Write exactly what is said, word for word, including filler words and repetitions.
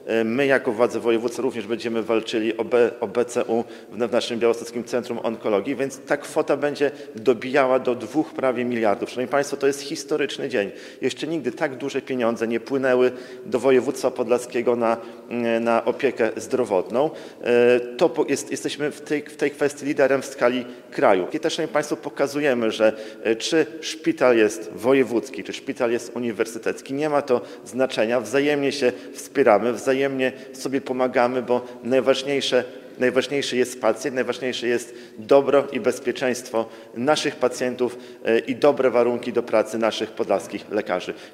my jako władze województwa również będziemy walczyli o, B, o B C U w naszym Białostockim Centrum Onkologii, więc ta kwota będzie dobijała do dwóch prawie miliardów. Szanowni Państwo, to jest historyczny dzień. Jeszcze nigdy tak duże pieniądze nie płynęły do województwa podlaskiego na, na opiekę zdrowotną. To jest, jesteśmy w tej, w tej kwestii liderem w skali kraju. I też, Szanowni Państwo, pokazujemy, że czy szpital jest wojewódzki, czy szpital jest uniwersytecki, nie ma to znaczenia. Wzajemnie się wspieramy, wzajemnie sobie pomagamy, bo najważniejsze Najważniejszy jest pacjent, najważniejsze jest dobro i bezpieczeństwo naszych pacjentów i dobre warunki do pracy naszych podlaskich lekarzy.